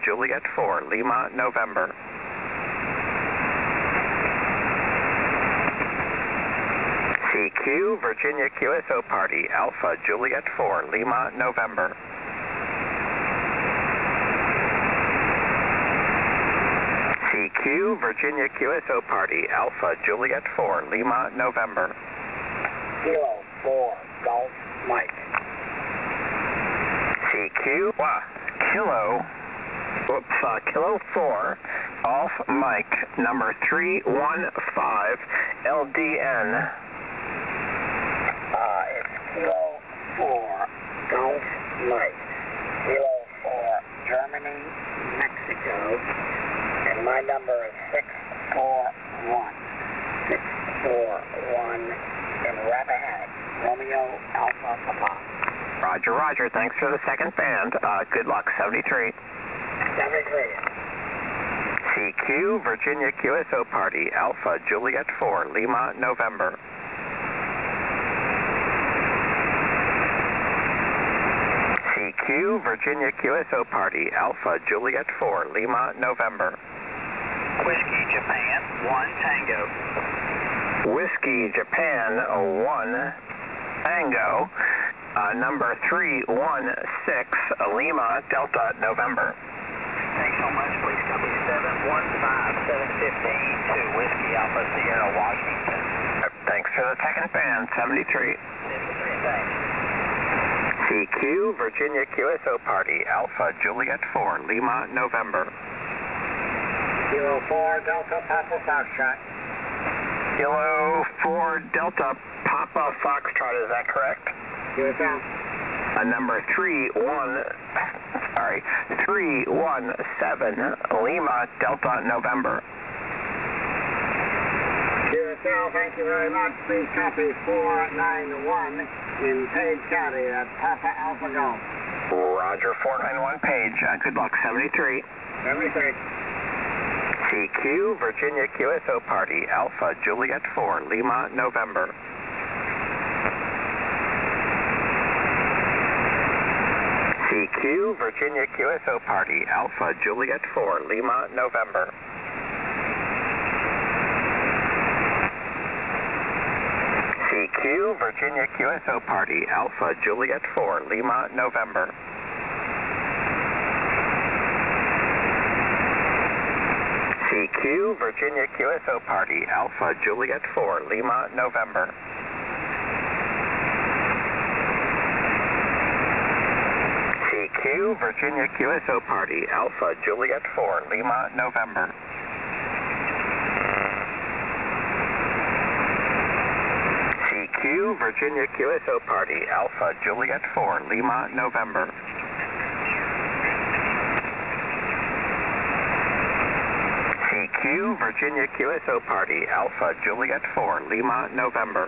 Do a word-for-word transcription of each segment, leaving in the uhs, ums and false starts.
Juliet four, Lima, November. C Q, Virginia Q S O Party, Alpha, Juliet four, Lima, November. C Q, Virginia Q S O Party, Alpha, Juliet four, Lima, November. Kilo four, Golf, Mike. C Q, uh, Kilo, whoops, uh, Kilo four, Golf, Mike, number three one five, L D N. Uh, it's Kilo four, Golf, Mike. Kilo four, Germany, Mexico. And my number is six four one. six four one in Rappahannock, Romeo Alpha Papa. Roger, Roger. Thanks for the second band. Uh, good luck, seventy-three. seventy-three. C Q, Virginia Q S O Party, Alpha, Juliet four, Lima, November. C Q, Virginia Q S O Party, Alpha, Juliet four, Lima, November. Whiskey, Japan, one Tango. Whiskey, Japan, one Tango, uh, number three one six, Lima, Delta, November. Thanks so much. Please copy seven one five seven one five to Whiskey Alpha Sierra, Washington. Thanks for the second band, seventy-three. seventy-three, thanks. C Q, Virginia Q S O Party, Alpha, Juliet four, Lima, November. Kilo four, Delta, Papa, Foxtrot. Kilo four, Delta, Papa, Foxtrot, is that correct? Yes, sir. Uh, number three one, sorry, three one seven, Lima, Delta, November. Q S L, thank you very much. Please copy four nine one in Page County, that's Papa Alpha Golf. Roger, four nine one, Page. Uh, good luck, seventy-three. seventy-three. C Q, Virginia Q S O Party, Alpha, Juliet four, Lima, November. C Q, Virginia Q S O Party, Alpha, Juliet four, Lima, November. C Q, Virginia Q S O Party, Alpha, Juliet four, Lima, November. C Q, Virginia Q S O Party, Alpha, Juliet four, Lima, November. C Q, Virginia Q S O Party, Alpha, Juliet four, Lima, November. C Q, Virginia Q S O Party, Alpha, Juliet four, Lima, November. C Q, Virginia Q S O Party, Alpha, Juliet four, Lima, November.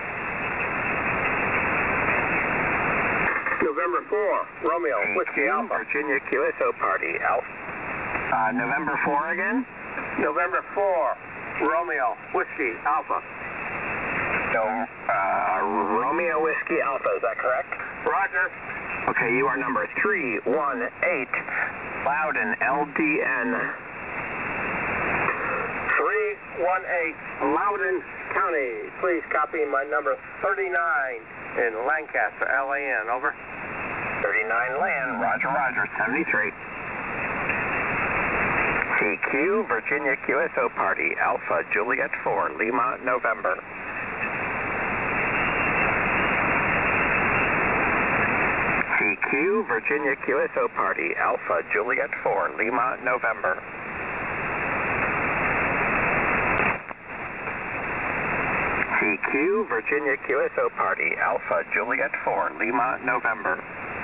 November four, Romeo, Whiskey Alpha. Virginia Q S O Party, Alpha. Uh, November four again? November four, Romeo, Whiskey Alpha. No, uh, Romeo Whiskey Alpha, is that correct? Roger. Okay, you are number three one eight, Loudon, L D N. three one eight, Loudon County. Please copy my number thirty-nine in Lancaster, L A N. Over. thirty-nine Land, Roger, Roger, seventy-three. C Q, Virginia Q S O Party, Alpha, Juliet four, Lima, November. C Q, Virginia Q S O Party, Alpha, Juliet four, Lima, November. C Q, Virginia Q S O Party, Alpha, Juliet four, Lima, November.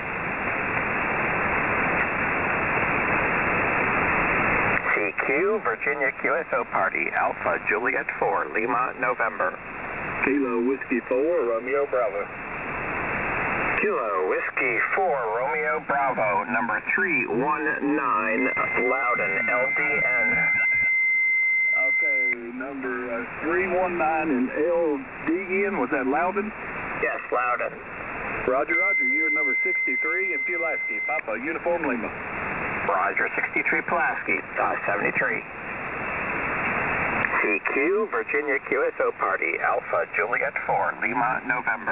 C Q, Virginia Q S O Party, Alpha, Juliet four, Lima, November. Kilo Whiskey four, Romeo Bravo. Kilo Whiskey four, Romeo Bravo, number three one nine, Loudon, L D N. Okay, number uh, three one nine in L D N, was that Loudon? Yes, Loudon. Roger, Roger, you're number sixty-three in Pulaski, Papa, Uniform Lima. Roger, sixty-three Pulaski, uh, seventy-three. C Q, Virginia Q S O Party, Alpha Juliet four, Lima, November.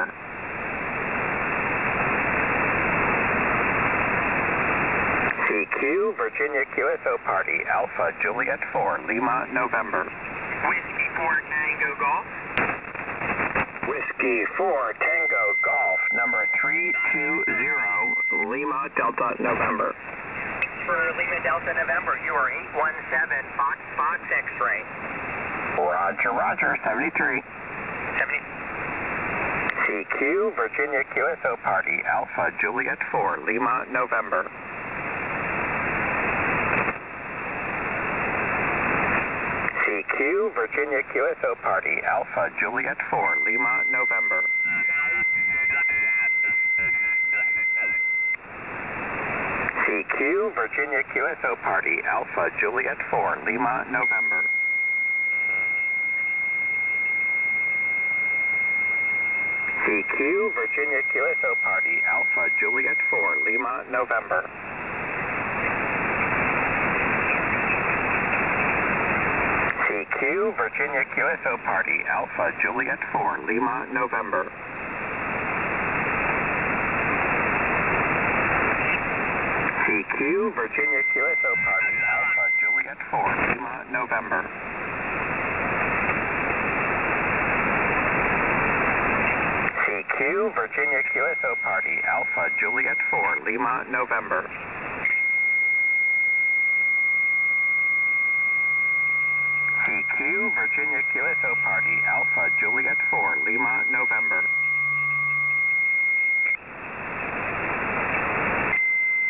C Q, Virginia Q S O Party, Alpha Juliet four, Lima, November. Whiskey four, Tango Golf. Whiskey four, Tango Golf, number three two zero, Lima, Delta, November. For Lima Delta November, you are eight one seven Fox Fox X-ray. Roger, Roger, seventy-three. seventy. C Q, Virginia Q S O Party, Alpha Juliet four, Lima, November. C Q, Virginia Q S O Party, Alpha Juliet four, Lima, November. C Q, Virginia Q S O Party, Alpha Juliet four, Lima, November. C Q, Virginia Q S O Party, Alpha Juliet four, Lima, November. C Q, Virginia Q S O Party, Alpha Juliet four, Lima, November. C Q, Virginia Q S O Party, Alpha Juliet four, Lima, November. C Q, Virginia Q S O Party, Alpha Juliet four, Lima, November. C Q, Virginia Q S O Party, Alpha Juliet four, Lima, November.